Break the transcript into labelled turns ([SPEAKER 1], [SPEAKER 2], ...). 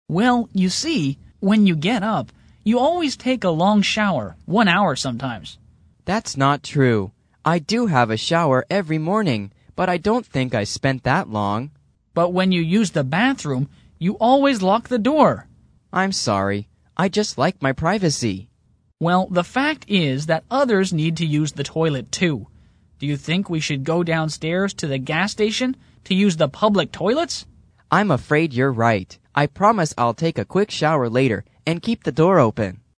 [SPEAKER 1] Well, you see, when you get up, you always take a long shower, 1 hour sometimes.
[SPEAKER 2] That's not true. I do have a shower every morning, but I don't think I spent that long.
[SPEAKER 1] But when you use the bathroom, you always lock the door.
[SPEAKER 2] I'm sorry. I just like my privacy.
[SPEAKER 1] Well, the fact is that others need to use the toilet too. Do you think we should go downstairs to the gas station to use the public toilets?
[SPEAKER 2] I'm afraid you're right. I promise I'll take a quick shower later and keep the door open.